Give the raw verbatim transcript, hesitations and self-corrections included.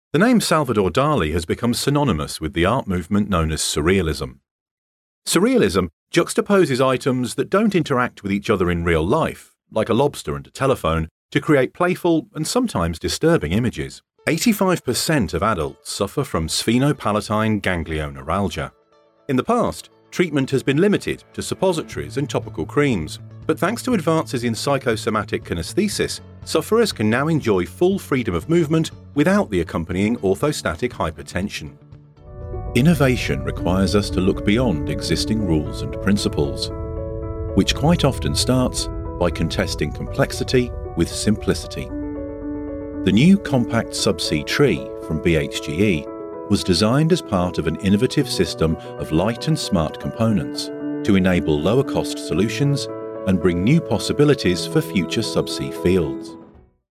The name Salvador Dali has become synonymous with the art movement known as Surrealism. Surrealism juxtaposes items that don't interact with each other in real life, like a lobster and a telephone, to create playful and sometimes disturbing images. eighty-five percent of adults suffer from sphenopalatine ganglioneuralgia. In the past, treatment has been limited to suppositories and topical creams, but thanks to advances in psychosomatic kinesthesis, sufferers can now enjoy full freedom of movement without the accompanying orthostatic hypertension. Innovation requires us to look beyond existing rules and principles, which quite often starts by contesting complexity with simplicity. The new compact subsea tree from B H G E was designed as part of an innovative system of light and smart components to enable lower-cost solutions and bring new possibilities for future subsea fields.